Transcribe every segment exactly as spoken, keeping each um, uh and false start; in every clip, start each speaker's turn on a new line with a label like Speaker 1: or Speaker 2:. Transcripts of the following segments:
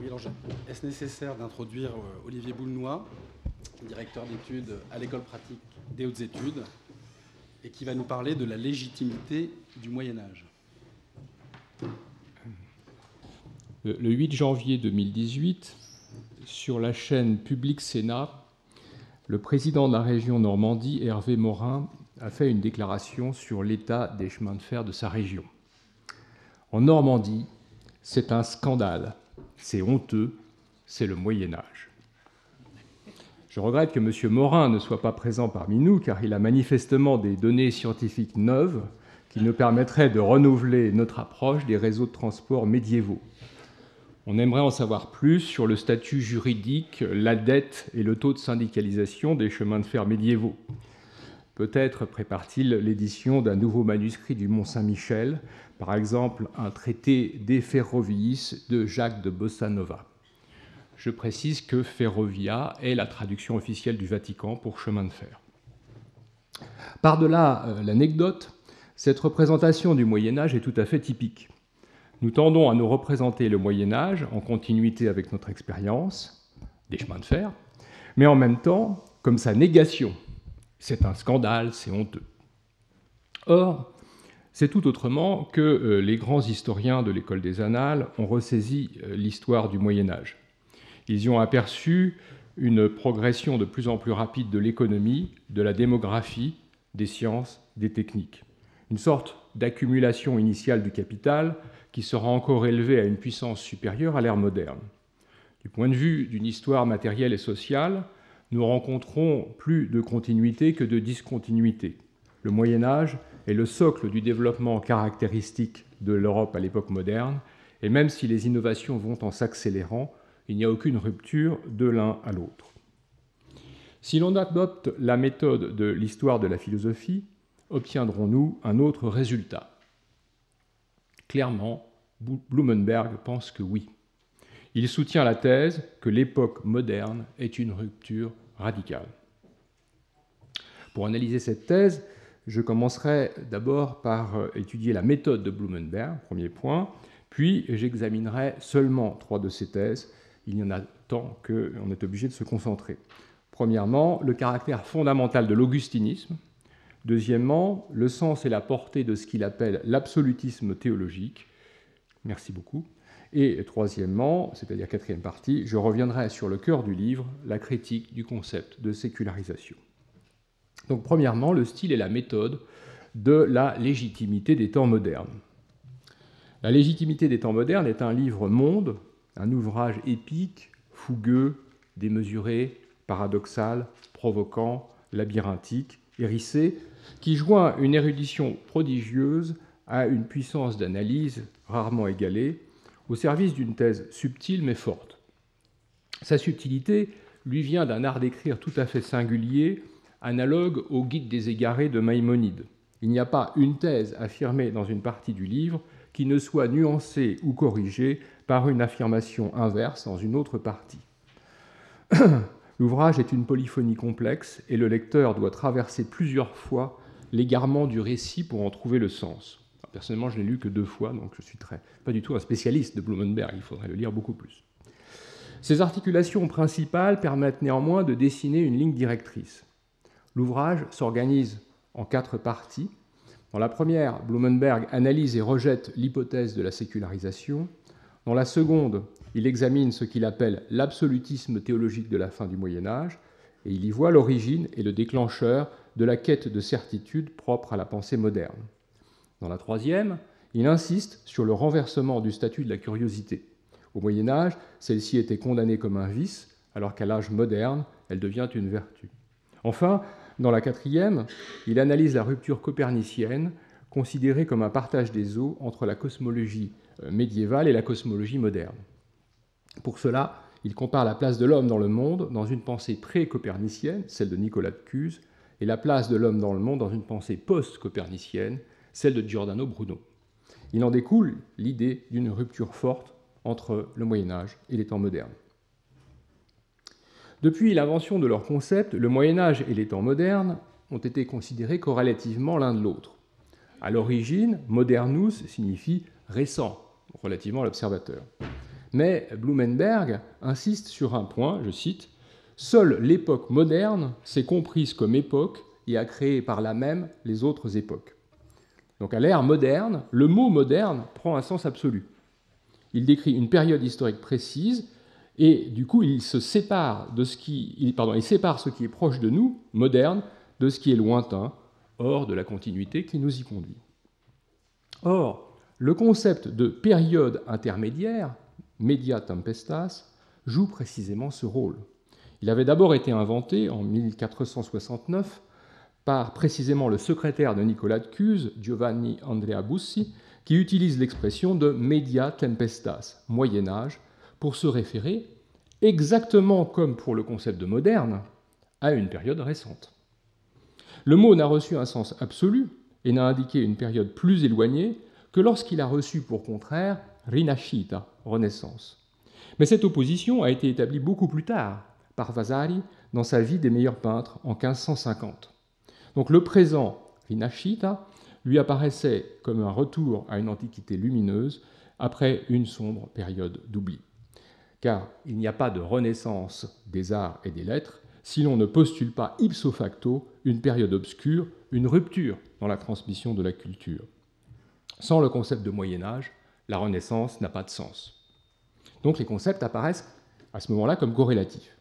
Speaker 1: Oui, alors, est-ce nécessaire d'introduire euh, Olivier Boulnois, directeur d'études à l'École pratique des hautes études, et qui va nous parler de la légitimité du Moyen-Âge.
Speaker 2: Le huit janvier deux mille dix-huit, sur la chaîne Public Sénat, le président de la région Normandie, Hervé Morin, a fait une déclaration sur l'état des chemins de fer de sa région. En Normandie, c'est un scandale, c'est honteux, c'est le Moyen-Âge. Je regrette que M. Morin ne soit pas présent parmi nous, car il a manifestement des données scientifiques neuves qui nous permettraient de renouveler notre approche des réseaux de transport médiévaux. On aimerait en savoir plus sur le statut juridique, la dette et le taux de syndicalisation des chemins de fer médiévaux. Peut-être prépare-t-il l'édition d'un nouveau manuscrit du Mont-Saint-Michel, par exemple un traité De Ferroviis de Jacques de Bossanova. Je précise que Ferrovia est la traduction officielle du Vatican pour chemin de fer. Par-delà euh, l'anecdote, cette représentation du Moyen-Âge est tout à fait typique. Nous tendons à nous représenter le Moyen-Âge en continuité avec notre expérience des chemins de fer, mais en même temps, comme sa négation, c'est un scandale, c'est honteux. Or, c'est tout autrement que euh, les grands historiens de l'École des Annales ont ressaisi euh, l'histoire du Moyen-Âge. Ils y ont aperçu une progression de plus en plus rapide de l'économie, de la démographie, des sciences, des techniques. Une sorte d'accumulation initiale du capital qui sera encore élevée à une puissance supérieure à l'ère moderne. Du point de vue d'une histoire matérielle et sociale, nous rencontrons plus de continuité que de discontinuité. Le Moyen-Âge est le socle du développement caractéristique de l'Europe à l'époque moderne, et même si les innovations vont en s'accélérant, il n'y a aucune rupture de l'un à l'autre. Si l'on adopte la méthode de l'histoire de la philosophie, obtiendrons-nous un autre résultat ? Clairement, Blumenberg pense que oui. Il soutient la thèse que l'époque moderne est une rupture radicale. Pour analyser cette thèse, je commencerai d'abord par étudier la méthode de Blumenberg, premier point, puis j'examinerai seulement trois de ses thèses. Il y en a tant qu'on est obligé de se concentrer. Premièrement, le caractère fondamental de l'augustinisme. Deuxièmement, le sens et la portée de ce qu'il appelle l'absolutisme théologique. Merci beaucoup. Et troisièmement, c'est-à-dire quatrième partie, je reviendrai sur le cœur du livre, la critique du concept de sécularisation. Donc, premièrement, le style et la méthode de la légitimité des temps modernes. La légitimité des temps modernes est un livre-monde, un ouvrage épique, fougueux, démesuré, paradoxal, provoquant, labyrinthique, hérissé, qui joint une érudition prodigieuse à une puissance d'analyse rarement égalée, au service d'une thèse subtile mais forte. Sa subtilité lui vient d'un art d'écrire tout à fait singulier, analogue au Guide des égarés de Maïmonide. Il n'y a pas une thèse affirmée dans une partie du livre qui ne soit nuancée ou corrigée par une affirmation inverse dans une autre partie. L'ouvrage est une polyphonie complexe et le lecteur doit traverser plusieurs fois l'égarement du récit pour en trouver le sens. Alors, personnellement, je ne l'ai lu que deux fois, donc je ne suis très, pas du tout un spécialiste de Blumenberg, il faudrait le lire beaucoup plus. Ces articulations principales permettent néanmoins de dessiner une ligne directrice. L'ouvrage s'organise en quatre parties. Dans la première, Blumenberg analyse et rejette l'hypothèse de la sécularisation. Dans la seconde, il examine ce qu'il appelle l'absolutisme théologique de la fin du Moyen-Âge, et il y voit l'origine et le déclencheur de la quête de certitude propre à la pensée moderne. Dans la troisième, il insiste sur le renversement du statut de la curiosité. Au Moyen-Âge, celle-ci était condamnée comme un vice, alors qu'à l'âge moderne, elle devient une vertu. Enfin, dans la quatrième, il analyse la rupture copernicienne, considérée comme un partage des eaux entre la cosmologie médiévale et la cosmologie moderne. Pour cela, il compare la place de l'homme dans le monde dans une pensée pré-copernicienne, celle de Nicolas de Cuse, et la place de l'homme dans le monde dans une pensée post-copernicienne, celle de Giordano Bruno. Il en découle l'idée d'une rupture forte entre le Moyen-Âge et les temps modernes. Depuis l'invention de leur concept, le Moyen-Âge et les temps modernes ont été considérés corrélativement l'un de l'autre. À l'origine, modernus signifie récent, relativement à l'observateur. Mais Blumenberg insiste sur un point, je cite, « Seule l'époque moderne s'est comprise comme époque et a créé par là même les autres époques. » Donc à l'ère moderne, le mot moderne prend un sens absolu. Il décrit une période historique précise et du coup il se sépare de ce qui, il, pardon, il sépare ce qui est proche de nous, moderne, de ce qui est lointain, hors de la continuité qui nous y conduit. Or, le concept de période intermédiaire, media tempestas, joue précisément ce rôle. Il avait d'abord été inventé en mille quatre cent soixante-neuf par précisément le secrétaire de Nicolas de Cuse, Giovanni Andrea Bussi, qui utilise l'expression de media tempestas, Moyen-Âge, pour se référer, exactement comme pour le concept de moderne, à une période récente. Le mot n'a reçu un sens absolu et n'a indiqué une période plus éloignée que lorsqu'il a reçu pour contraire Rinascita, Renaissance. Mais cette opposition a été établie beaucoup plus tard par Vasari dans sa Vie des meilleurs peintres en quinze cent cinquante. Donc le présent, Rinascita, lui apparaissait comme un retour à une antiquité lumineuse après une sombre période d'oubli. Car il n'y a pas de renaissance des arts et des lettres si l'on ne postule pas ipso facto une période obscure, une rupture dans la transmission de la culture. Sans le concept de Moyen-Âge, la Renaissance n'a pas de sens. Donc les concepts apparaissent à ce moment-là comme corrélatifs.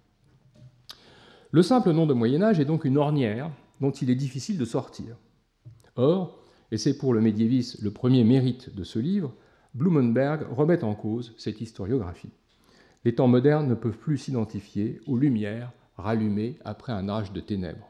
Speaker 2: Le simple nom de Moyen-Âge est donc une ornière dont il est difficile de sortir. Or, et c'est pour le médiéviste le premier mérite de ce livre, Blumenberg remet en cause cette historiographie. Les temps modernes ne peuvent plus s'identifier aux lumières rallumées après un âge de ténèbres.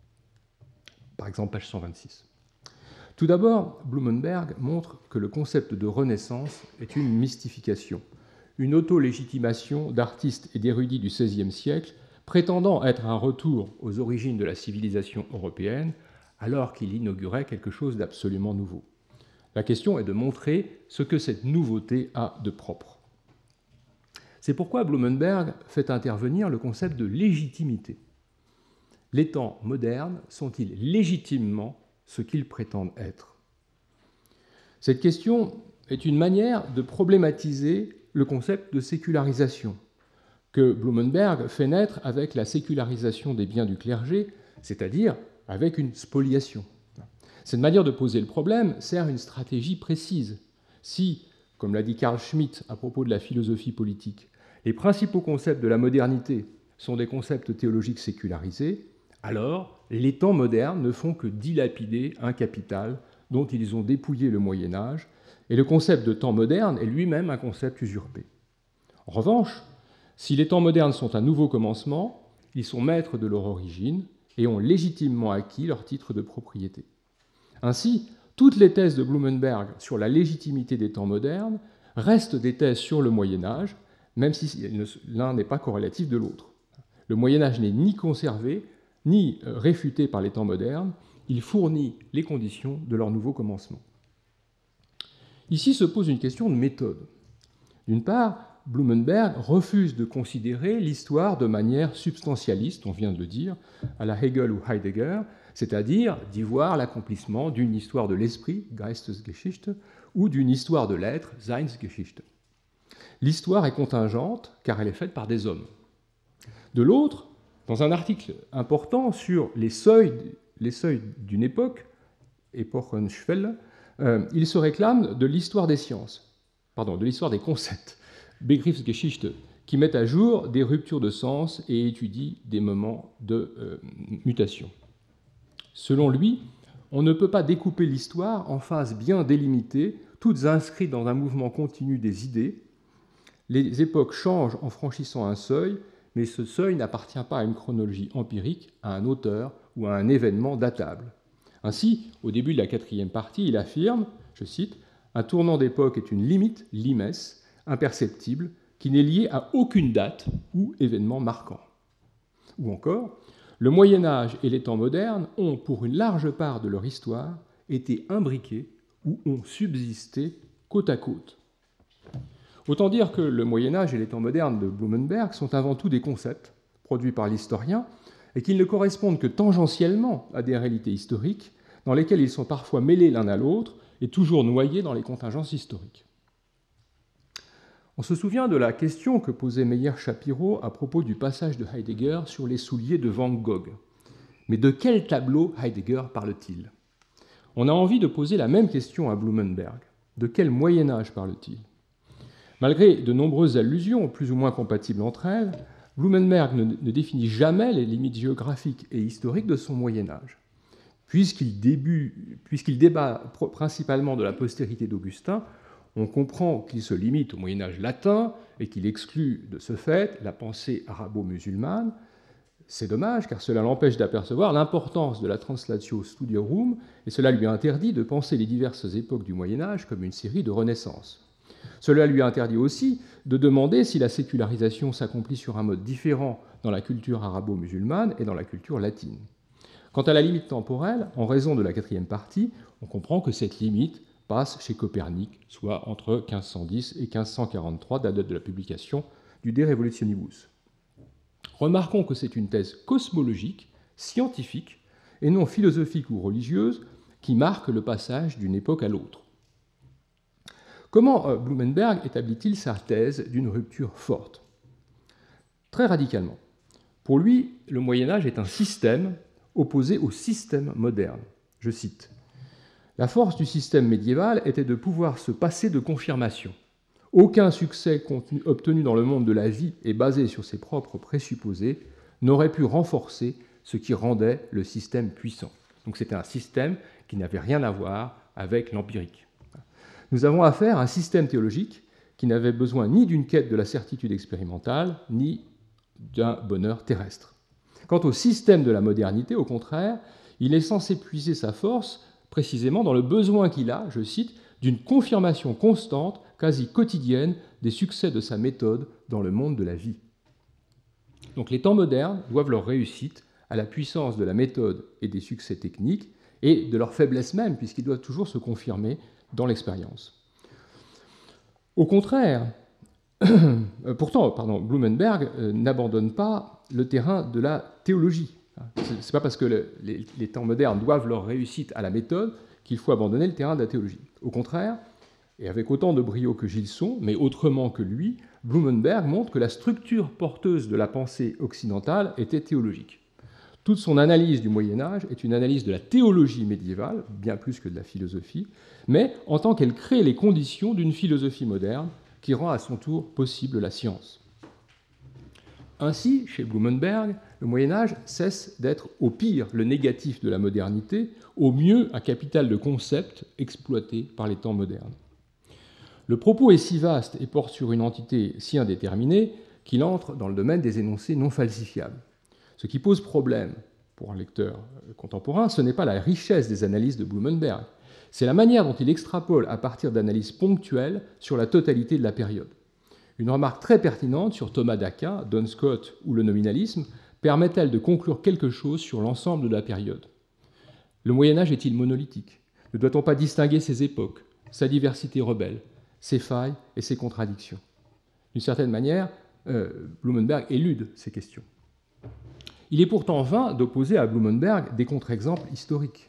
Speaker 2: Par exemple, page cent vingt-six. Tout d'abord, Blumenberg montre que le concept de Renaissance est une mystification, une auto-légitimation d'artistes et d'érudits du seizième siècle prétendant être un retour aux origines de la civilisation européenne, alors qu'il inaugurait quelque chose d'absolument nouveau. La question est de montrer ce que cette nouveauté a de propre. C'est pourquoi Blumenberg fait intervenir le concept de légitimité. Les temps modernes sont-ils légitimement ce qu'ils prétendent être ? Cette question est une manière de problématiser le concept de sécularisation, que Blumenberg fait naître avec la sécularisation des biens du clergé, c'est-à-dire avec une spoliation. Cette manière de poser le problème sert une stratégie précise. Si, comme l'a dit Carl Schmitt à propos de la philosophie politique, les principaux concepts de la modernité sont des concepts théologiques sécularisés, alors les temps modernes ne font que dilapider un capital dont ils ont dépouillé le Moyen-Âge, et le concept de temps moderne est lui-même un concept usurpé. En revanche, si les temps modernes sont un nouveau commencement, ils sont maîtres de leur origine et ont légitimement acquis leur titre de propriété. Ainsi, toutes les thèses de Blumenberg sur la légitimité des temps modernes restent des thèses sur le Moyen-Âge, même si l'un n'est pas corrélatif de l'autre. Le Moyen-Âge n'est ni conservé, ni réfuté par les temps modernes, il fournit les conditions de leur nouveau commencement. Ici se pose une question de méthode. D'une part, Blumenberg refuse de considérer l'histoire de manière substantialiste, on vient de le dire, à la Hegel ou Heidegger, c'est-à-dire d'y voir l'accomplissement d'une histoire de l'esprit, Geistesgeschichte, ou d'une histoire de l'être, Seinsgeschichte. L'histoire est contingente car elle est faite par des hommes. De l'autre, dans un article important sur les seuils, les seuils d'une époque, Epochenschwelle, euh, il se réclame de l'histoire des sciences, pardon, de l'histoire des concepts, Begriffsgeschichte, qui met à jour des ruptures de sens et étudie des moments de euh, mutation. Selon lui, on ne peut pas découper l'histoire en phases bien délimitées, toutes inscrites dans un mouvement continu des idées. Les époques changent en franchissant un seuil, mais ce seuil n'appartient pas à une chronologie empirique, à un auteur ou à un événement datable. Ainsi, au début de la quatrième partie, il affirme, je cite, « Un tournant d'époque est une limite, limes, imperceptible, qui n'est liée à aucune date ou événement marquant. » Ou encore, « Le Moyen-Âge et les temps modernes ont, pour une large part de leur histoire, été imbriqués ou ont subsisté côte à côte. » Autant dire que le Moyen-Âge et les temps modernes de Blumenberg sont avant tout des concepts produits par l'historien et qu'ils ne correspondent que tangentiellement à des réalités historiques dans lesquelles ils sont parfois mêlés l'un à l'autre et toujours noyés dans les contingences historiques. On se souvient de la question que posait Meyer-Shapiro à propos du passage de Heidegger sur les souliers de Van Gogh. Mais de quel tableau Heidegger parle-t-il? On a envie de poser la même question à Blumenberg. De quel Moyen-Âge parle-t-il? Malgré de nombreuses allusions, plus ou moins compatibles entre elles, Blumenberg ne, ne définit jamais les limites géographiques et historiques de son Moyen-Âge. Puisqu'il, début, puisqu'il débat principalement de la postérité d'Augustin, on comprend qu'il se limite au Moyen-Âge latin et qu'il exclut de ce fait la pensée arabo-musulmane. C'est dommage, car cela l'empêche d'apercevoir l'importance de la translatio studiorum, et cela lui interdit de penser les diverses époques du Moyen-Âge comme une série de renaissances. Cela lui interdit aussi de demander si la sécularisation s'accomplit sur un mode différent dans la culture arabo-musulmane et dans la culture latine. Quant à la limite temporelle, en raison de la quatrième partie, on comprend que cette limite passe chez Copernic, soit entre quinze cent dix et quinze cent quarante-trois, date de la publication du De Revolutionibus. Remarquons que c'est une thèse cosmologique, scientifique, et non philosophique ou religieuse, qui marque le passage d'une époque à l'autre. Comment Blumenberg établit-il sa thèse d'une rupture forte? Très radicalement. Pour lui, le Moyen-Âge est un système opposé au système moderne. Je cite. « La force du système médiéval était de pouvoir se passer de confirmation. Aucun succès obtenu dans le monde de la vie et basé sur ses propres présupposés n'aurait pu renforcer ce qui rendait le système puissant. » Donc c'était un système qui n'avait rien à voir avec l'empirique. Nous avons affaire à un système théologique qui n'avait besoin ni d'une quête de la certitude expérimentale, ni d'un bonheur terrestre. Quant au système de la modernité, au contraire, il est censé puiser sa force précisément dans le besoin qu'il a, je cite, d'une confirmation constante, quasi quotidienne, des succès de sa méthode dans le monde de la vie. Donc les temps modernes doivent leur réussite à la puissance de la méthode et des succès techniques, et de leur faiblesse même, puisqu'ils doivent toujours se confirmer dans l'expérience. Au contraire, pourtant, pardon, Blumenberg euh, n'abandonne pas le terrain de la théologie. Ce n'est pas parce que le, les, les temps modernes doivent leur réussite à la méthode qu'il faut abandonner le terrain de la théologie. Au contraire, et avec autant de brio que Gilson, mais autrement que lui, Blumenberg montre que la structure porteuse de la pensée occidentale était théologique. Toute son analyse du Moyen-Âge est une analyse de la théologie médiévale, bien plus que de la philosophie, mais en tant qu'elle crée les conditions d'une philosophie moderne qui rend à son tour possible la science. Ainsi, chez Blumenberg, le Moyen-Âge cesse d'être au pire le négatif de la modernité, au mieux un capital de concepts exploité par les temps modernes. Le propos est si vaste et porte sur une entité si indéterminée qu'il entre dans le domaine des énoncés non falsifiables. Ce qui pose problème pour un lecteur contemporain, ce n'est pas la richesse des analyses de Blumenberg, c'est la manière dont il extrapole à partir d'analyses ponctuelles sur la totalité de la période. Une remarque très pertinente sur Thomas d'Aquin, Duns Scotus ou le nominalisme permet-elle de conclure quelque chose sur l'ensemble de la période? Le Moyen-Âge est-il monolithique? Ne doit-on pas distinguer ses époques, sa diversité rebelle, ses failles et ses contradictions? D'une certaine manière, euh, Blumenberg élude ces questions. Il est pourtant vain d'opposer à Blumenberg des contre-exemples historiques.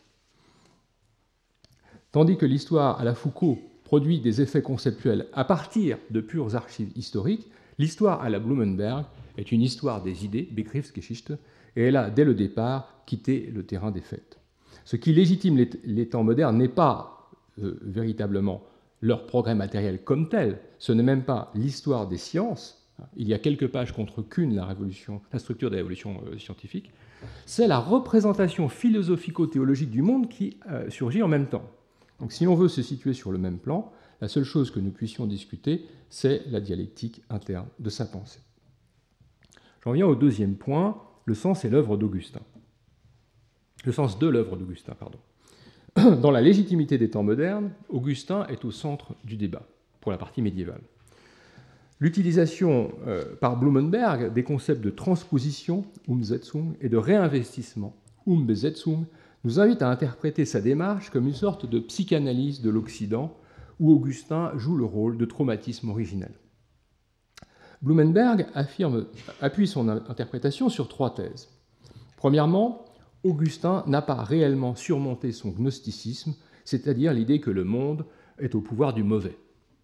Speaker 2: Tandis que l'histoire à la Foucault produit des effets conceptuels à partir de pures archives historiques, l'histoire à la Blumenberg est une histoire des idées, Begriffsgeschichte, et elle a, dès le départ, quitté le terrain des faits. Ce qui légitime les, les temps modernes n'est pas euh, véritablement leur progrès matériel comme tel, ce n'est même pas l'histoire des sciences, il y a quelques pages contre Kuhn, la, révolution, la structure de la révolution euh, scientifique, c'est la représentation philosophico-théologique du monde qui euh, surgit en même temps. Donc si l'on veut se situer sur le même plan, la seule chose que nous puissions discuter, c'est la dialectique interne de sa pensée. J'en viens au deuxième point, le sens et l'œuvre d'Augustin. Le sens de l'œuvre d'Augustin, pardon. Dans la légitimité des temps modernes, Augustin est au centre du débat, pour la partie médiévale. L'utilisation euh, par Blumenberg des concepts de transposition, Umsetzung, et de réinvestissement, Umbesetzung, nous invite à interpréter sa démarche comme une sorte de psychanalyse de l'Occident, où Augustin joue le rôle de traumatisme originel. Blumenberg affirme, appuie son interprétation sur trois thèses. Premièrement, Augustin n'a pas réellement surmonté son gnosticisme, c'est-à-dire l'idée que le monde est au pouvoir du mauvais.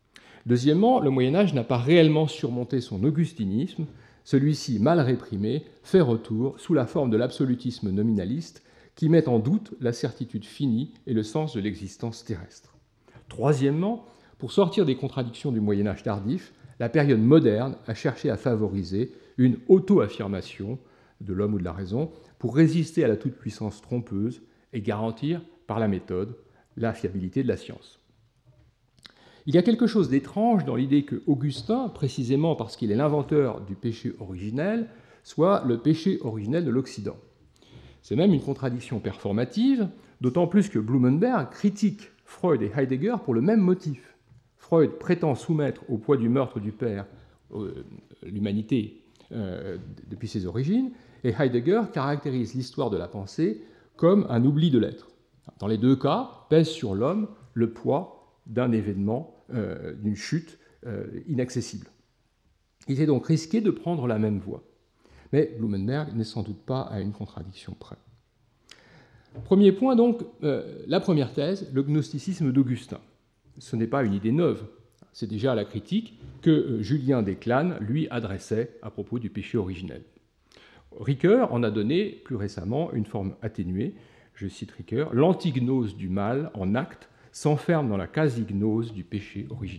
Speaker 2: Deuxièmement, le Moyen-Âge n'a pas réellement surmonté son augustinisme. Celui-ci, mal réprimé, fait retour sous la forme de l'absolutisme nominaliste qui met en doute la certitude finie et le sens de l'existence terrestre. Troisièmement, pour sortir des contradictions du Moyen-Âge tardif, la période moderne a cherché à favoriser une auto-affirmation de l'homme ou de la raison pour résister à la toute-puissance trompeuse et garantir, par la méthode, la fiabilité de la science. Il y a quelque chose d'étrange dans l'idée que Augustin, précisément parce qu'il est l'inventeur du péché originel, soit le péché originel de l'Occident. C'est même une contradiction performative, d'autant plus que Blumenberg critique Freud et Heidegger pour le même motif. Freud prétend soumettre au poids du meurtre du père euh, l'humanité euh, depuis ses origines, et Heidegger caractérise l'histoire de la pensée comme un oubli de l'être. Dans les deux cas, pèse sur l'homme le poids d'un événement, euh, d'une chute euh, inaccessible. Il est donc risqué de prendre la même voie. Mais Blumenberg n'est sans doute pas à une contradiction près. Premier point donc, euh, la première thèse, le gnosticisme d'Augustin. Ce n'est pas une idée neuve, c'est déjà la critique que euh, Julien Desclanes lui adressait à propos du péché originel. Ricoeur en a donné plus récemment une forme atténuée, je cite Ricoeur, « l'antignose du mal en acte s'enferme dans la quasi-gnose du péché originel ».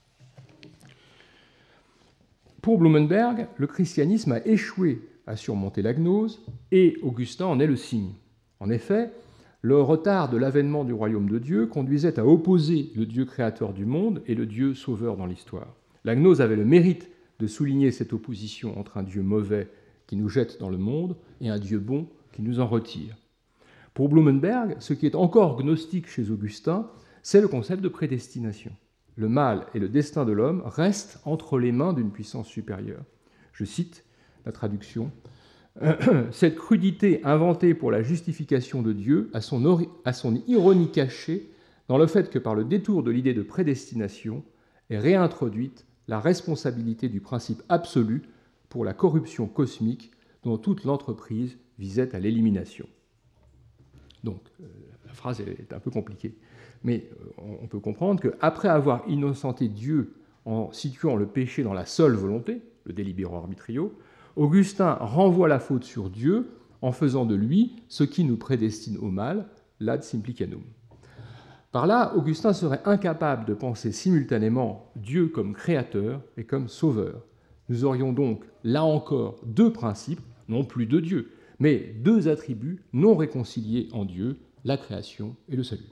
Speaker 2: Pour Blumenberg, le christianisme a échoué à surmonter la gnose et Augustin en est le signe. En effet, le retard de l'avènement du royaume de Dieu conduisait à opposer le Dieu créateur du monde et le Dieu sauveur dans l'histoire. La gnose avait le mérite de souligner cette opposition entre un Dieu mauvais qui nous jette dans le monde et un Dieu bon qui nous en retire. Pour Blumenberg, ce qui est encore gnostique chez Augustin, c'est le concept de prédestination. Le mal et le destin de l'homme restent entre les mains d'une puissance supérieure. Je cite la traduction. « Cette crudité inventée pour la justification de Dieu a son, ori- a son ironie cachée dans le fait que par le détour de l'idée de prédestination est réintroduite la responsabilité du principe absolu pour la corruption cosmique dont toute l'entreprise visait à l'élimination. » Donc, euh, la phrase est un peu compliquée. Mais on peut comprendre qu'après avoir innocenté Dieu en situant le péché dans la seule volonté, le délibéro arbitrio, Augustin renvoie la faute sur Dieu en faisant de lui ce qui nous prédestine au mal, l'ad simplicanum. Par là, Augustin serait incapable de penser simultanément Dieu comme créateur et comme sauveur. Nous aurions donc, là encore, deux principes, non plus de Dieu, mais deux attributs non réconciliés en Dieu, la création et le salut.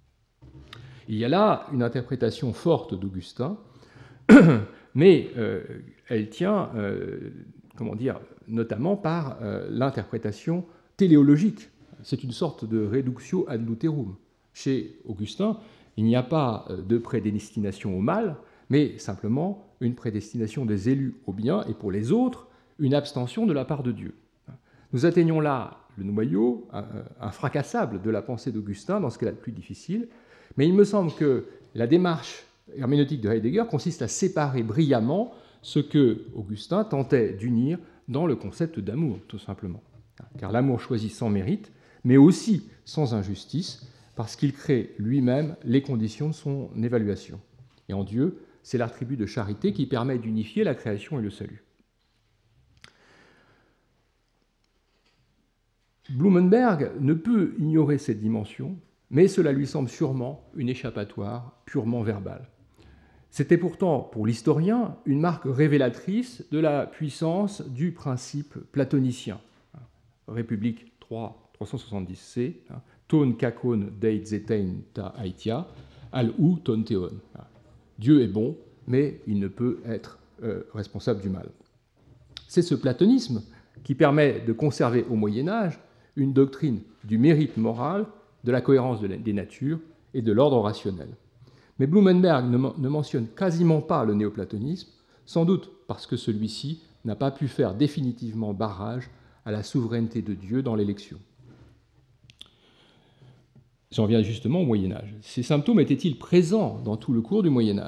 Speaker 2: Il y a là une interprétation forte d'Augustin, mais euh, elle tient, euh, comment dire, notamment par euh, l'interprétation téléologique. C'est une sorte de reductio ad luterum. Chez Augustin, il n'y a pas de prédestination au mal, mais simplement une prédestination des élus au bien, et pour les autres, une abstention de la part de Dieu. Nous atteignons là le noyau infracassable de la pensée d'Augustin, dans ce qu'elle a de plus difficile, mais il me semble que la démarche herméneutique de Heidegger consiste à séparer brillamment ce que Augustin tentait d'unir dans le concept d'amour, tout simplement. Car l'amour choisit sans mérite, mais aussi sans injustice, parce qu'il crée lui-même les conditions de son évaluation. Et en Dieu, c'est l'attribut de charité qui permet d'unifier la création et le salut. Blumenberg ne peut ignorer cette dimension, mais cela lui semble sûrement une échappatoire purement verbale. C'était pourtant, pour l'historien, une marque révélatrice de la puissance du principe platonicien. République trois, trois cent soixante-dix c, ton kakon deit zetein ta aitia, al ou ton theon. Dieu est bon, mais il ne peut être euh, responsable du mal. C'est ce platonisme qui permet de conserver au Moyen-Âge une doctrine du mérite moral, de la cohérence de la, des natures et de l'ordre rationnel. Mais Blumenberg ne, ne mentionne quasiment pas le néoplatonisme, sans doute parce que celui-ci n'a pas pu faire définitivement barrage à la souveraineté de Dieu dans l'élection. J'en viens justement au Moyen-Âge. Ces symptômes étaient-ils présents dans tout le cours du Moyen-Âge ?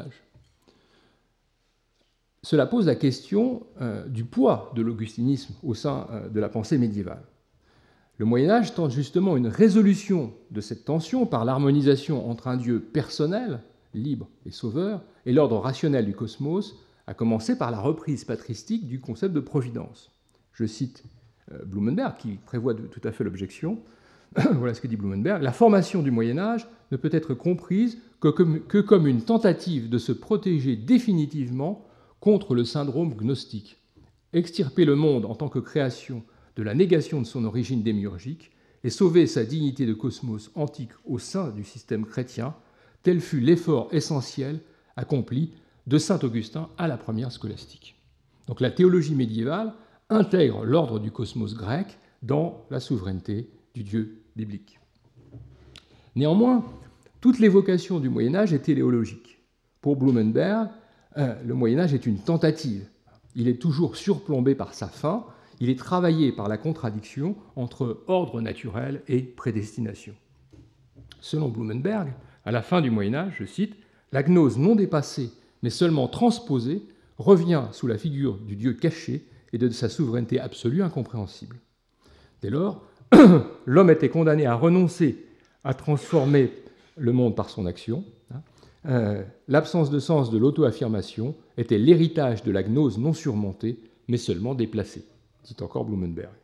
Speaker 2: Cela pose la question euh, du poids de l'augustinisme au sein euh, de la pensée médiévale. Le Moyen-Âge tente justement une résolution de cette tension par l'harmonisation entre un Dieu personnel libre et sauveur, et l'ordre rationnel du cosmos, à commencer par la reprise patristique du concept de providence. Je cite euh, Blumenberg, qui prévoit de, tout à fait l'objection. Voilà ce que dit Blumenberg. La formation du Moyen-Âge ne peut être comprise que comme, que comme une tentative de se protéger définitivement contre le syndrome gnostique. Extirper le monde en tant que création de la négation de son origine démiurgique et sauver sa dignité de cosmos antique au sein du système chrétien, tel fut l'effort essentiel accompli de saint Augustin à la première scolastique. Donc la théologie médiévale intègre l'ordre du cosmos grec dans la souveraineté du Dieu biblique. Néanmoins, toute l'évocation du Moyen-Âge est téléologique. Pour Blumenberg, euh, le Moyen-Âge est une tentative. Il est toujours surplombé par sa fin, il est travaillé par la contradiction entre ordre naturel et prédestination. Selon Blumenberg, à la fin du Moyen-Âge, je cite, « La gnose non dépassée, mais seulement transposée, revient sous la figure du Dieu caché et de sa souveraineté absolue incompréhensible. Dès lors, l'homme était condamné à renoncer à transformer le monde par son action. Euh, l'absence de sens de l'auto-affirmation était l'héritage de la gnose non surmontée, mais seulement déplacée, dit encore Blumenberg.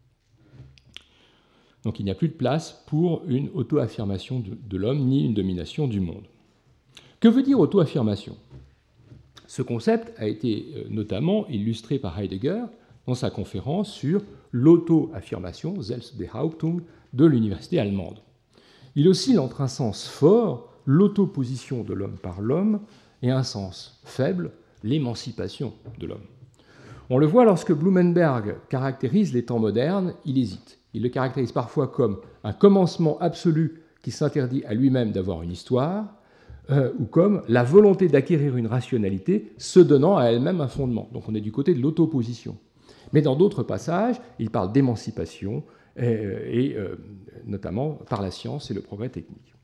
Speaker 2: Donc il n'y a plus de place pour une auto-affirmation de, de l'homme, ni une domination du monde. Que veut dire auto-affirmation ? Ce concept a été notamment illustré par Heidegger dans sa conférence sur l'auto-affirmation, Selbstbehauptung, de l'université allemande. Il oscille entre un sens fort, l'autoposition de l'homme par l'homme, et un sens faible, l'émancipation de l'homme. On le voit lorsque Blumenberg caractérise les temps modernes, il hésite. Il le caractérise parfois comme un commencement absolu qui s'interdit à lui-même d'avoir une histoire, euh, ou comme la volonté d'acquérir une rationalité se donnant à elle-même un fondement. Donc on est du côté de l'autoposition. Mais dans d'autres passages, il parle d'émancipation, et, et euh, notamment par la science et le progrès technique.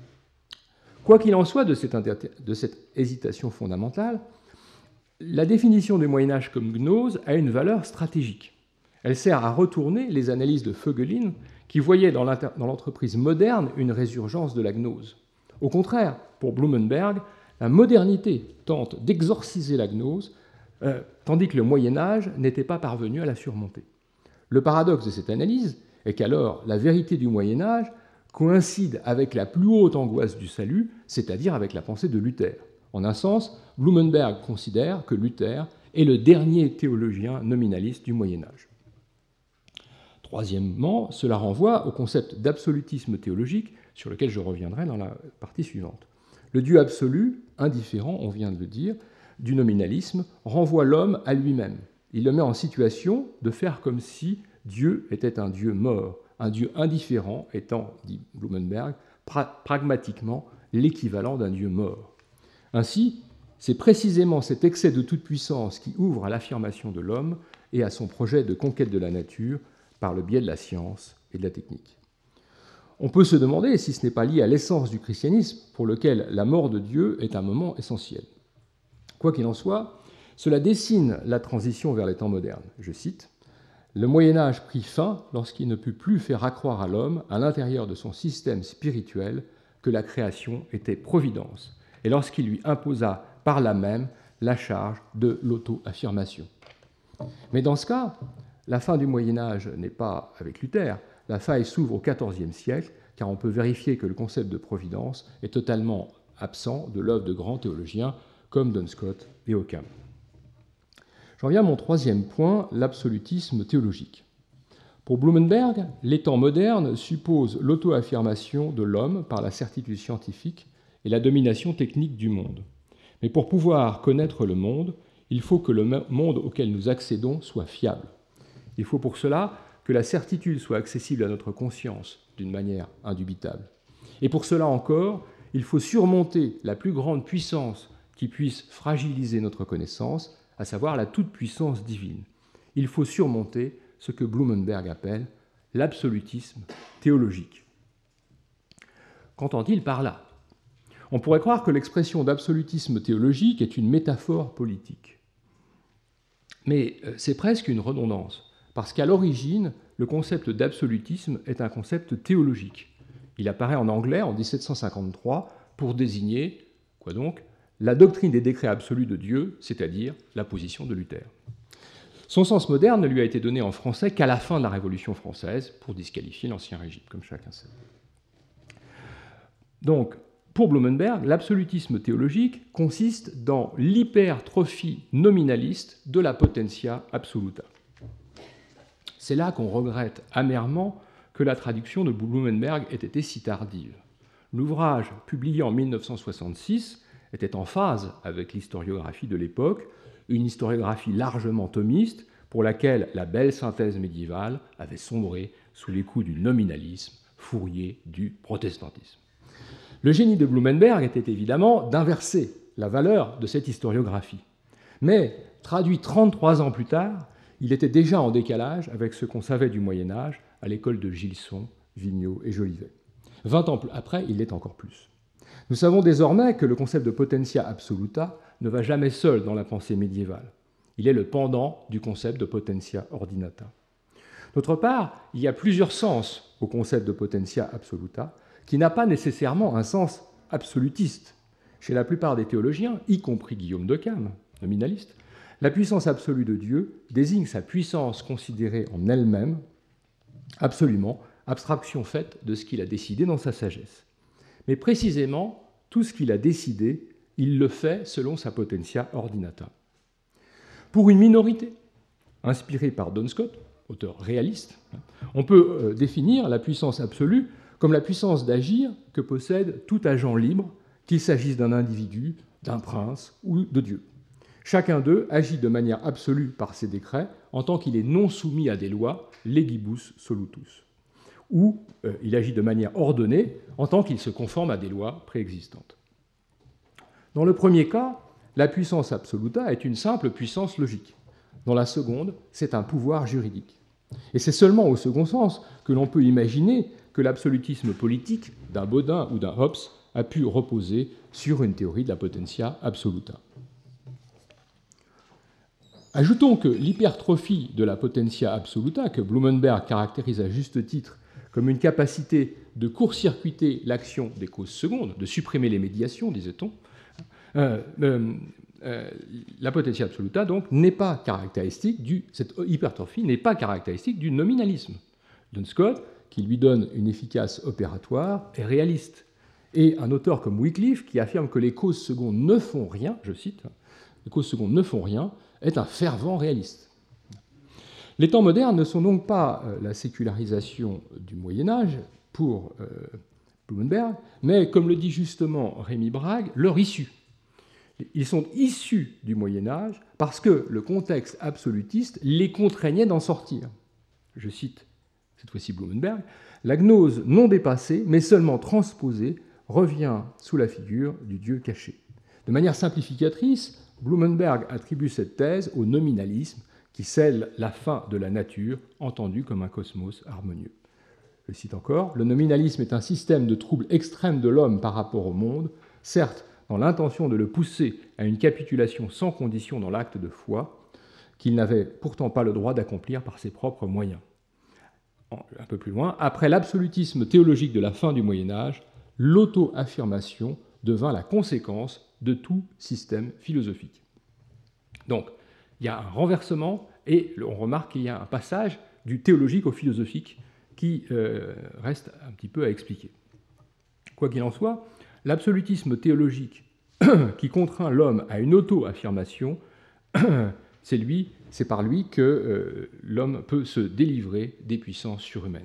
Speaker 2: Quoi qu'il en soit de cette, de cette hésitation fondamentale, la définition du Moyen-Âge comme gnose a une valeur stratégique. Elle sert à retourner les analyses de Voegelin qui voyaient dans l'entreprise moderne une résurgence de la gnose. Au contraire, pour Blumenberg, la modernité tente d'exorciser la gnose, euh, tandis que le Moyen-Âge n'était pas parvenu à la surmonter. Le paradoxe de cette analyse est qu'alors la vérité du Moyen-Âge coïncide avec la plus haute angoisse du salut, c'est-à-dire avec la pensée de Luther. En un sens, Blumenberg considère que Luther est le dernier théologien nominaliste du Moyen-Âge. Troisièmement, cela renvoie au concept d'absolutisme théologique, sur lequel je reviendrai dans la partie suivante. Le Dieu absolu, indifférent, on vient de le dire, du nominalisme, renvoie l'homme à lui-même. Il le met en situation de faire comme si Dieu était un Dieu mort, un Dieu indifférent étant, dit Blumenberg, pra- pragmatiquement l'équivalent d'un Dieu mort. Ainsi, c'est précisément cet excès de toute puissance qui ouvre à l'affirmation de l'homme et à son projet de conquête de la nature par le biais de la science et de la technique. On peut se demander si ce n'est pas lié à l'essence du christianisme pour lequel la mort de Dieu est un moment essentiel. Quoi qu'il en soit, cela dessine la transition vers les temps modernes. Je cite, « Le Moyen-Âge prit fin lorsqu'il ne put plus faire accroire à l'homme, à l'intérieur de son système spirituel, que la création était providence, et lorsqu'il lui imposa par là même la charge de l'auto-affirmation. » Mais dans ce cas, la fin du Moyen-Âge n'est pas avec Luther, la faille s'ouvre au quatorzième siècle, car on peut vérifier que le concept de providence est totalement absent de l'œuvre de grands théologiens comme Duns Scotus et Occam. J'en viens à mon troisième point, l'absolutisme théologique. Pour Blumenberg, les temps modernes supposent l'auto-affirmation de l'homme par la certitude scientifique et la domination technique du monde. Mais pour pouvoir connaître le monde, il faut que le monde auquel nous accédons soit fiable. Il faut pour cela que la certitude soit accessible à notre conscience d'une manière indubitable. Et pour cela encore, il faut surmonter la plus grande puissance qui puisse fragiliser notre connaissance, à savoir la toute-puissance divine. Il faut surmonter ce que Blumenberg appelle l'absolutisme théologique. Qu'entend-il par là ? On pourrait croire que l'expression d'absolutisme théologique est une métaphore politique. Mais c'est presque une redondance, parce qu'à l'origine, le concept d'absolutisme est un concept théologique. Il apparaît en anglais en dix-sept cent cinquante-trois pour désigner, Quoi donc? La doctrine des décrets absolus de Dieu, c'est-à-dire la position de Luther. Son sens moderne ne lui a été donné en français qu'à la fin de la Révolution française pour disqualifier l'Ancien Régime, comme chacun sait. Donc, pour Blumenberg, l'absolutisme théologique consiste dans l'hypertrophie nominaliste de la potentia absoluta. C'est là qu'on regrette amèrement que la traduction de Blumenberg ait été si tardive. L'ouvrage, publié en mille neuf cent soixante-six, était en phase avec l'historiographie de l'époque, une historiographie largement thomiste pour laquelle la belle synthèse médiévale avait sombré sous les coups du nominalisme fourrier du protestantisme. Le génie de Blumenberg était évidemment d'inverser la valeur de cette historiographie. Mais, traduit trente-trois ans plus tard, il était déjà en décalage avec ce qu'on savait du Moyen-Âge à l'école de Gilson, Vigneault et Jolivet. Vingt ans après, il l'est encore plus. Nous savons désormais que le concept de potentia absoluta ne va jamais seul dans la pensée médiévale. Il est le pendant du concept de potentia ordinata. D'autre part, il y a plusieurs sens au concept de potentia absoluta, qui n'a pas nécessairement un sens absolutiste. Chez la plupart des théologiens, y compris Guillaume d'Occam, nominaliste, la puissance absolue de Dieu désigne sa puissance considérée en elle-même, absolument, abstraction faite de ce qu'il a décidé dans sa sagesse. Mais précisément, tout ce qu'il a décidé, il le fait selon sa potentia ordinata. Pour une minorité, inspirée par Duns Scotus, auteur réaliste, on peut euh, définir la puissance absolue comme la puissance d'agir que possède tout agent libre, qu'il s'agisse d'un individu, d'un prince ou de Dieu. Chacun d'eux agit de manière absolue par ses décrets en tant qu'il est non soumis à des lois, legibus solutus, ou euh, il agit de manière ordonnée en tant qu'il se conforme à des lois préexistantes. Dans le premier cas, la puissance absoluta est une simple puissance logique. Dans la seconde, c'est un pouvoir juridique. Et c'est seulement au second sens que l'on peut imaginer que l'absolutisme politique d'un Bodin ou d'un Hobbes a pu reposer sur une théorie de la potentia absoluta. Ajoutons que l'hypertrophie de la potentia absoluta, que Blumenberg caractérise à juste titre comme une capacité de court-circuiter l'action des causes secondes, de supprimer les médiations, disait-on, euh, euh, euh, la potentia absoluta, donc, n'est pas caractéristique du, cette hypertrophie n'est pas caractéristique du nominalisme. Duns Scotus, qui lui donne une efficace opératoire, est réaliste. Et un auteur comme Wycliffe, qui affirme que les causes secondes ne font rien, je cite, les causes secondes ne font rien, est un fervent réaliste. Les temps modernes ne sont donc pas la sécularisation du Moyen-Âge pour euh, Blumenberg, mais, comme le dit justement Rémy Brague, leur issue. Ils sont issus du Moyen-Âge parce que le contexte absolutiste les contraignait d'en sortir. Je cite cette fois-ci Blumenberg, « La gnose non dépassée, mais seulement transposée, revient sous la figure du Dieu caché. » De manière simplificatrice, Blumenberg attribue cette thèse au nominalisme qui scelle la fin de la nature, entendue comme un cosmos harmonieux. Je cite encore, « Le nominalisme est un système de trouble extrême de l'homme par rapport au monde, certes dans l'intention de le pousser à une capitulation sans condition dans l'acte de foi, qu'il n'avait pourtant pas le droit d'accomplir par ses propres moyens. » Un peu plus loin, après l'absolutisme théologique de la fin du Moyen-Âge, l'auto-affirmation devint la conséquence de tout système philosophique. Donc, il y a un renversement et on remarque qu'il y a un passage du théologique au philosophique qui euh, reste un petit peu à expliquer. Quoi qu'il en soit, l'absolutisme théologique qui contraint l'homme à une auto-affirmation, c'est lui, c'est par lui que euh, l'homme peut se délivrer des puissances surhumaines.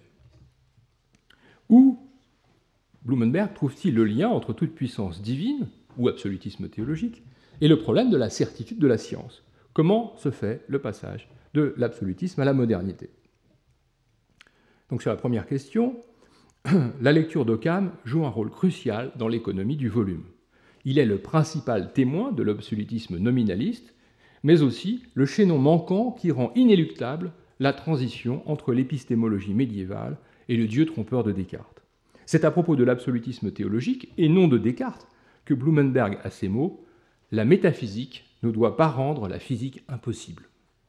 Speaker 2: Où Blumenberg trouve-t-il le lien entre toute puissance divine, ou absolutisme théologique, et le problème de la certitude de la science? Comment se fait le passage de l'absolutisme à la modernité? Donc sur la première question, la lecture d'Occam joue un rôle crucial dans l'économie du volume. Il est le principal témoin de l'absolutisme nominaliste, mais aussi le chaînon manquant qui rend inéluctable la transition entre l'épistémologie médiévale et le Dieu trompeur de Descartes. C'est à propos de l'absolutisme théologique, et non de Descartes, que Blumenberg a ces mots « La métaphysique ne doit pas rendre la physique impossible ».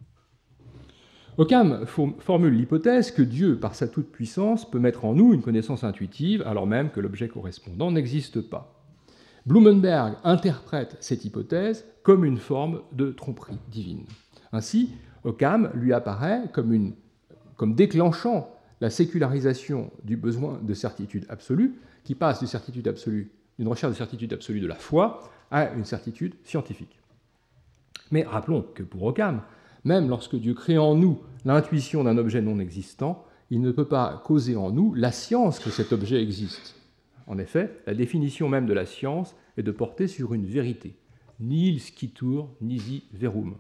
Speaker 2: Occam formule l'hypothèse que Dieu, par sa toute-puissance, peut mettre en nous une connaissance intuitive, alors même que l'objet correspondant n'existe pas. Blumenberg interprète cette hypothèse comme une forme de tromperie divine. Ainsi, Occam lui apparaît comme, une, comme déclenchant la sécularisation du besoin de certitude absolue, qui passe d'une certitude absolue, d'une recherche de certitude absolue de la foi, à une certitude scientifique. Mais rappelons que pour Occam, même lorsque Dieu crée en nous l'intuition d'un objet non existant, il ne peut pas causer en nous la science que cet objet existe. En effet, la définition même de la science est de porter sur une vérité. Nihil scitur, nisi verum.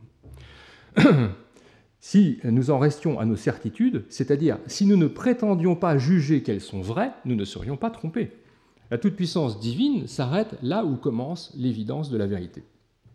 Speaker 2: Si nous en restions à nos certitudes, c'est-à-dire si nous ne prétendions pas juger qu'elles sont vraies, nous ne serions pas trompés. La toute-puissance divine s'arrête là où commence l'évidence de la vérité.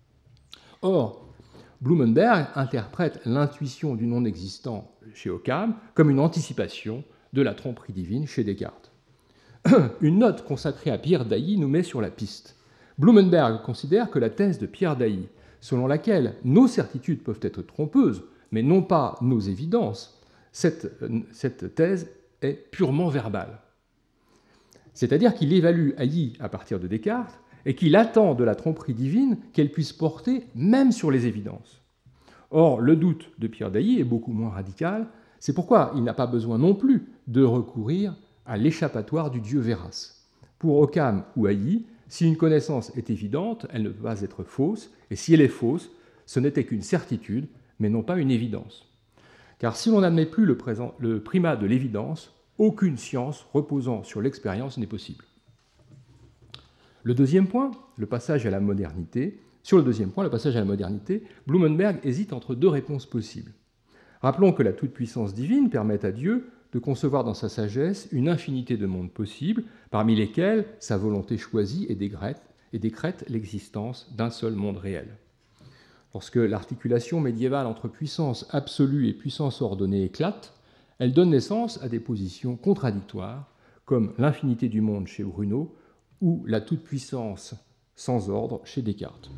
Speaker 2: Or, Blumenberg interprète l'intuition du non-existant chez Occam comme une anticipation de la tromperie divine chez Descartes. Une note consacrée à Pierre Dailly nous met sur la piste. Blumenberg considère que la thèse de Pierre Dailly, selon laquelle nos certitudes peuvent être trompeuses, mais non pas nos évidences, cette, cette thèse est purement verbale. C'est-à-dire qu'il évalue Dailly à partir de Descartes et qu'il attend de la tromperie divine qu'elle puisse porter même sur les évidences. Or, le doute de Pierre Dailly est beaucoup moins radical, c'est pourquoi il n'a pas besoin non plus de recourir à l'échappatoire du Dieu vérace. Pour Occam ou Dailly, si une connaissance est évidente, elle ne peut pas être fausse, et si elle est fausse, ce n'était qu'une certitude, mais non pas une évidence. Car si l'on n'admet plus le, présent, le primat de l'évidence, aucune science reposant sur l'expérience n'est possible. Le deuxième point, le passage à la modernité. Sur le deuxième point, le passage à la modernité, Blumenberg hésite entre deux réponses possibles. Rappelons que la toute-puissance divine permet à Dieu de concevoir dans sa sagesse une infinité de mondes possibles, parmi lesquels sa volonté choisit et décrète, et décrète l'existence d'un seul monde réel. Lorsque l'articulation médiévale entre puissance absolue et puissance ordonnée éclate, elle donne naissance à des positions contradictoires, comme l'infinité du monde chez Bruno ou la toute-puissance sans ordre chez Descartes.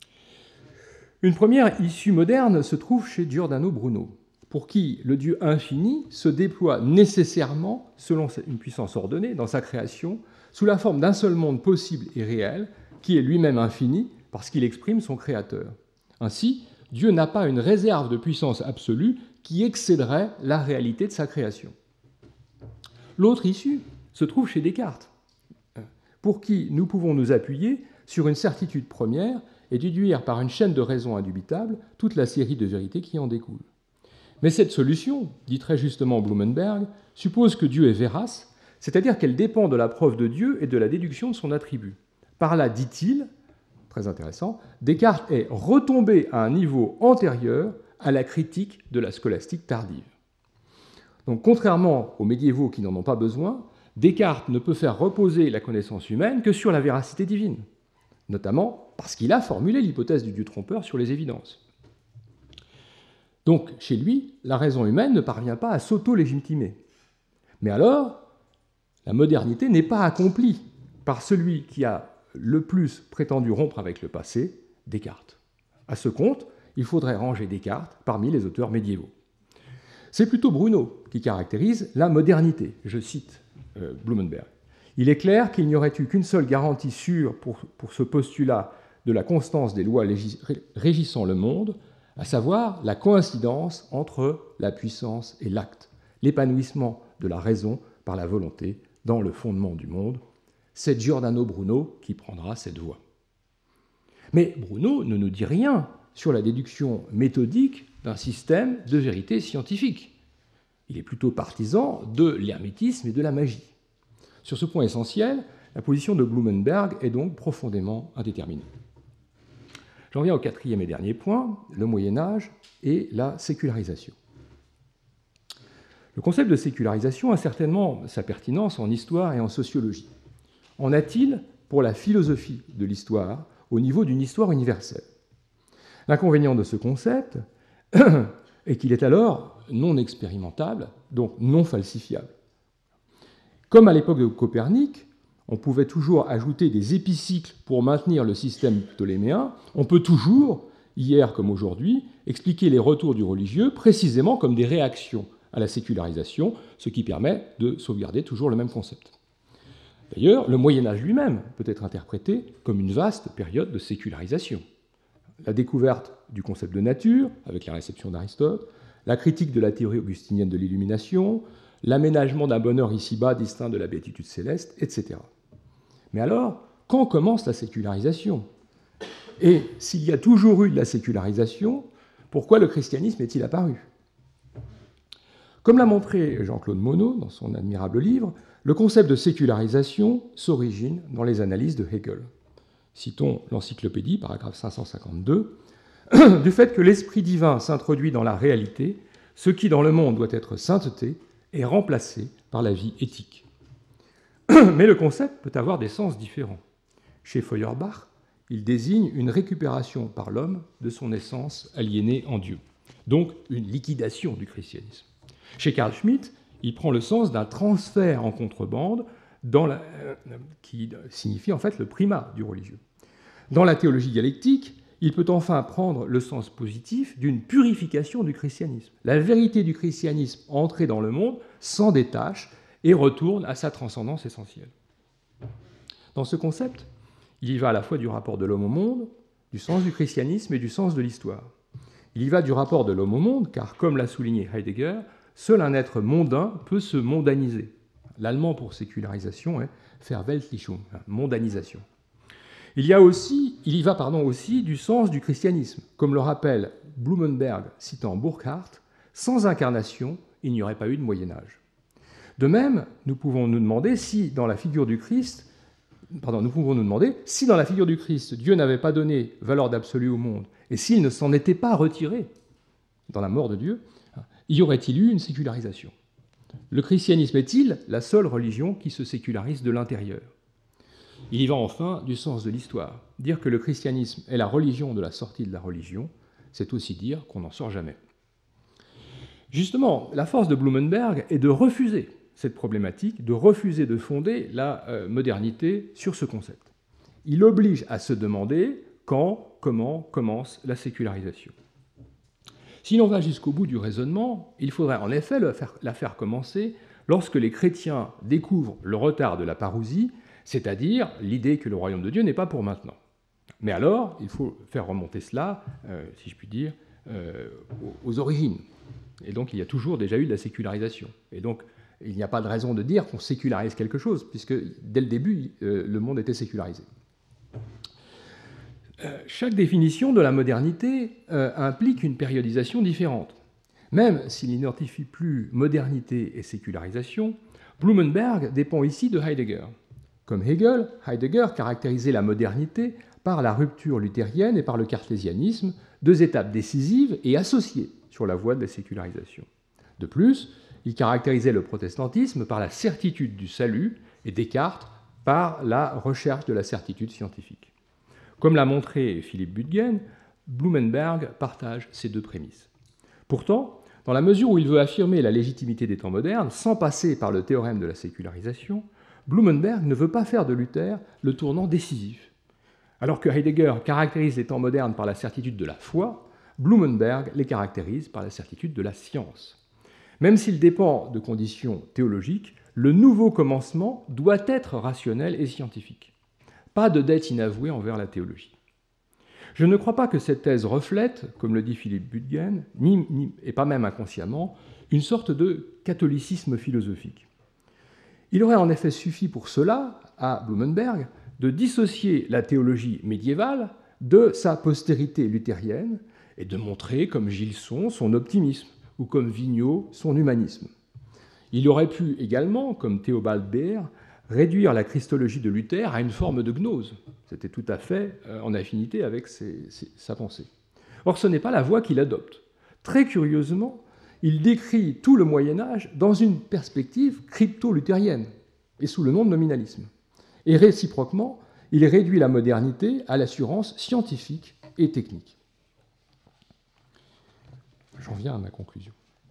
Speaker 2: Une première issue moderne se trouve chez Giordano Bruno, pour qui le Dieu infini se déploie nécessairement, selon une puissance ordonnée, dans sa création, sous la forme d'un seul monde possible et réel, qui est lui-même infini, parce qu'il exprime son Créateur. Ainsi, Dieu n'a pas une réserve de puissance absolue qui excéderait la réalité de sa création. L'autre issue se trouve chez Descartes, pour qui nous pouvons nous appuyer sur une certitude première et déduire par une chaîne de raisons indubitables toute la série de vérités qui en découlent. Mais cette solution, dit très justement Blumenberg, suppose que Dieu est vérace, c'est-à-dire qu'elle dépend de la preuve de Dieu et de la déduction de son attribut. Par là, dit-il, très intéressant, Descartes est retombé à un niveau antérieur à la critique de la scolastique tardive. Donc, contrairement aux médiévaux qui n'en ont pas besoin, Descartes ne peut faire reposer la connaissance humaine que sur la véracité divine, notamment parce qu'il a formulé l'hypothèse du Dieu trompeur sur les évidences. Donc, chez lui, la raison humaine ne parvient pas à s'auto-légitimer. Mais alors, la modernité n'est pas accomplie par celui qui a le plus prétendu rompre avec le passé, Descartes. À ce compte, il faudrait ranger Descartes parmi les auteurs médiévaux. C'est plutôt Bruno qui caractérise la modernité, je cite euh, Blumenberg. Il est clair qu'il n'y aurait eu qu'une seule garantie sûre pour, pour ce postulat de la constance des lois légis, régissant le monde, à savoir la coïncidence entre la puissance et l'acte, l'épanouissement de la raison par la volonté dans le fondement du monde. C'est Giordano Bruno qui prendra cette voie. Mais Bruno ne nous dit rien sur la déduction méthodique d'un système de vérité scientifique. Il est plutôt partisan de l'hermétisme et de la magie. Sur ce point essentiel, la position de Blumenberg est donc profondément indéterminée. J'en viens au quatrième et dernier point, le Moyen-Âge et la sécularisation. Le concept de sécularisation a certainement sa pertinence en histoire et en sociologie. En a-t-il pour la philosophie de l'histoire au niveau d'une histoire universelle? L'inconvénient de ce concept est qu'il est alors non expérimentable, donc non falsifiable. Comme à l'époque de Copernic, on pouvait toujours ajouter des épicycles pour maintenir le système ptoléméen, on peut toujours, hier comme aujourd'hui, expliquer les retours du religieux précisément comme des réactions à la sécularisation, ce qui permet de sauvegarder toujours le même concept. D'ailleurs, le Moyen-Âge lui-même peut être interprété comme une vaste période de sécularisation. La découverte du concept de nature, avec la réception d'Aristote, la critique de la théorie augustinienne de l'illumination, l'aménagement d'un bonheur ici-bas distinct de la béatitude céleste, et cetera. Mais alors, quand commence la sécularisation? Et s'il y a toujours eu de la sécularisation, pourquoi le christianisme est-il apparu? Comme l'a montré Jean-Claude Monod dans son admirable livre, le concept de sécularisation s'origine dans les analyses de Hegel. Citons l'Encyclopédie, paragraphe cinq cent cinquante-deux, du fait que l'esprit divin s'introduit dans la réalité, ce qui dans le monde doit être sainteté est remplacé par la vie éthique. Mais le concept peut avoir des sens différents. Chez Feuerbach, il désigne une récupération par l'homme de son essence aliénée en Dieu, donc une liquidation du christianisme. Chez Carl Schmitt, il prend le sens d'un transfert en contrebande dans la, euh, qui signifie en fait le primat du religieux. Dans la théologie dialectique, il peut enfin prendre le sens positif d'une purification du christianisme. La vérité du christianisme entrée dans le monde s'en détache et retourne à sa transcendance essentielle. Dans ce concept, il y va à la fois du rapport de l'homme au monde, du sens du christianisme et du sens de l'histoire. Il y va du rapport de l'homme au monde, car comme l'a souligné Heidegger, seul un être mondain peut se mondaniser. L'allemand pour sécularisation est Verweltlichung, mondanisation. Il y, a aussi, il y va pardon, aussi du sens du christianisme. Comme le rappelle Blumenberg, citant Burckhardt, sans incarnation, il n'y aurait pas eu de Moyen-Âge. De même, nous pouvons nous demander si dans la figure du Christ, pardon, nous pouvons nous demander si dans la figure du Christ, Dieu n'avait pas donné valeur d'absolu au monde, et s'il ne s'en était pas retiré dans la mort de Dieu, y aurait-il eu une sécularisation? Le christianisme est-il la seule religion qui se sécularise de l'intérieur? Il y va enfin du sens de l'histoire. Dire que le christianisme est la religion de la sortie de la religion, c'est aussi dire qu'on n'en sort jamais. Justement, la force de Blumenberg est de refuser cette problématique, de refuser de fonder la euh, modernité sur ce concept. Il oblige à se demander quand, comment commence la sécularisation. Si l'on va jusqu'au bout du raisonnement, il faudrait en effet la faire, la faire commencer lorsque les chrétiens découvrent le retard de la parousie, c'est-à-dire l'idée que le royaume de Dieu n'est pas pour maintenant. Mais alors, il faut faire remonter cela, euh, si je puis dire, euh, aux, aux origines. Et donc, il y a toujours déjà eu de la sécularisation. Et donc, il n'y a pas de raison de dire qu'on sécularise quelque chose, puisque dès le début, euh, le monde était sécularisé. Euh, chaque définition de la modernité euh, implique une périodisation différente. Même s'il n'identifie plus modernité et sécularisation, Blumenberg dépend ici de Heidegger. Comme Hegel, Heidegger caractérisait la modernité par la rupture luthérienne et par le cartésianisme, deux étapes décisives et associées sur la voie de la sécularisation. De plus, il caractérisait le protestantisme par la certitude du salut et Descartes par la recherche de la certitude scientifique. Comme l'a montré Philippe Butgen, Blumenberg partage ces deux prémices. Pourtant, dans la mesure où il veut affirmer la légitimité des temps modernes sans passer par le théorème de la sécularisation, Blumenberg ne veut pas faire de Luther le tournant décisif. Alors que Heidegger caractérise les temps modernes par la certitude de la foi, Blumenberg les caractérise par la certitude de la science. Même s'il dépend de conditions théologiques, le nouveau commencement doit être rationnel et scientifique. Pas de dette inavouée envers la théologie. Je ne crois pas que cette thèse reflète, comme le dit Philippe Butgen, ni, ni, et pas même inconsciemment, une sorte de catholicisme philosophique. Il aurait en effet suffi pour cela, à Blumenberg, de dissocier la théologie médiévale de sa postérité luthérienne et de montrer, comme Gilson, son optimisme, ou comme Vigneault, son humanisme. Il aurait pu également, comme Théobald Beer, réduire la christologie de Luther à une forme de gnose. C'était tout à fait en affinité avec ses, ses, sa pensée. Or, ce n'est pas la voie qu'il adopte. Très curieusement, il décrit tout le Moyen-Âge dans une perspective crypto-luthérienne et sous le nom de nominalisme. Et réciproquement, il réduit la modernité à l'assurance scientifique et technique. J'en viens à ma conclusion.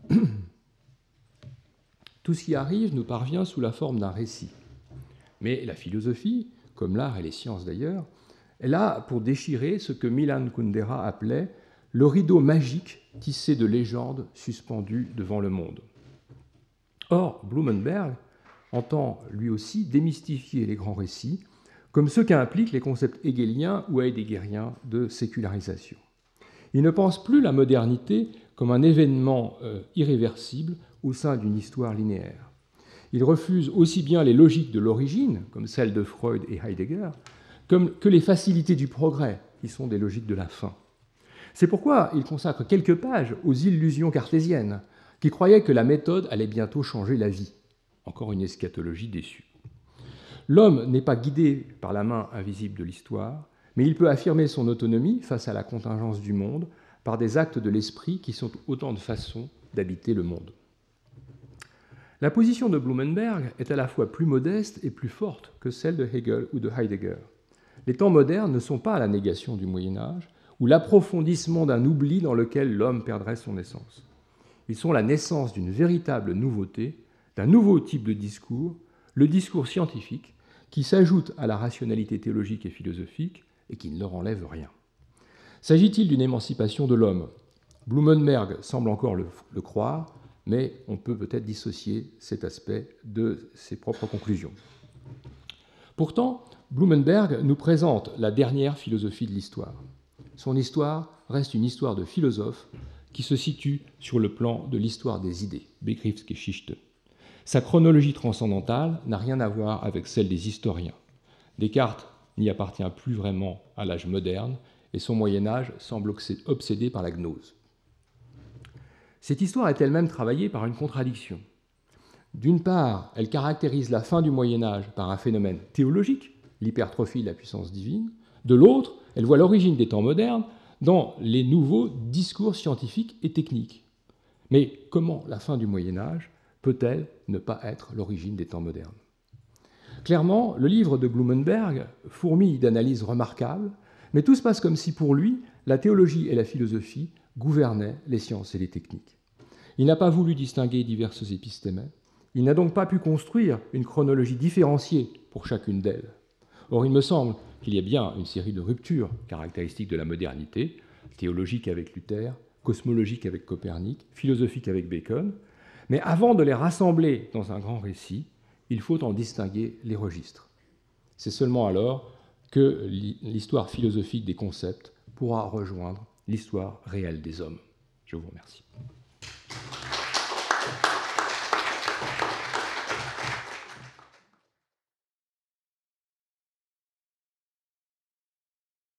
Speaker 2: Tout ce qui arrive nous parvient sous la forme d'un récit. Mais la philosophie, comme l'art et les sciences d'ailleurs, est là pour déchirer ce que Milan Kundera appelait le rideau magique tissé de légendes suspendues devant le monde. Or, Blumenberg entend lui aussi démystifier les grands récits, comme ceux qu'impliquent les concepts hegéliens ou heideggeriens de sécularisation. Il ne pense plus la modernité comme un événement euh, irréversible au sein d'une histoire linéaire. Il refuse aussi bien les logiques de l'origine, comme celles de Freud et Heidegger, comme que les facilités du progrès, qui sont des logiques de la fin. C'est pourquoi il consacre quelques pages aux illusions cartésiennes, qui croyaient que la méthode allait bientôt changer la vie. Encore une eschatologie déçue. L'homme n'est pas guidé par la main invisible de l'histoire, mais il peut affirmer son autonomie face à la contingence du monde par des actes de l'esprit qui sont autant de façons d'habiter le monde. La position de Blumenberg est à la fois plus modeste et plus forte que celle de Hegel ou de Heidegger. Les temps modernes ne sont pas la négation du Moyen-Âge ou l'approfondissement d'un oubli dans lequel l'homme perdrait son essence. Ils sont la naissance d'une véritable nouveauté, d'un nouveau type de discours, le discours scientifique, qui s'ajoute à la rationalité théologique et philosophique et qui ne leur enlève rien. S'agit-il d'une émancipation de l'homme ? Blumenberg semble encore le, le croire, mais on peut peut-être dissocier cet aspect de ses propres conclusions. Pourtant, Blumenberg nous présente la dernière philosophie de l'histoire. Son histoire reste une histoire de philosophe qui se situe sur le plan de l'histoire des idées, Begriffsgeschichte. Sa chronologie transcendantale n'a rien à voir avec celle des historiens. Descartes n'y appartient plus vraiment à l'âge moderne et son Moyen-Âge semble obsédé par la gnose. Cette histoire est elle-même travaillée par une contradiction. D'une part, elle caractérise la fin du Moyen-Âge par un phénomène théologique, l'hypertrophie de la puissance divine. De l'autre, elle voit l'origine des temps modernes dans les nouveaux discours scientifiques et techniques. Mais comment la fin du Moyen-Âge peut-elle ne pas être l'origine des temps modernes ? Clairement, le livre de Blumenberg fourmille d'analyses remarquables, mais tout se passe comme si pour lui, la théologie et la philosophie gouvernaient les sciences et les techniques. Il n'a pas voulu distinguer diverses épistémènes, il n'a donc pas pu construire une chronologie différenciée pour chacune d'elles. Or, il me semble qu'il y a bien une série de ruptures caractéristiques de la modernité, théologique avec Luther, cosmologique avec Copernic, philosophique avec Bacon, mais avant de les rassembler dans un grand récit, il faut en distinguer les registres. C'est seulement alors que l'histoire philosophique des concepts pourra rejoindre l'histoire réelle des hommes. Je vous remercie.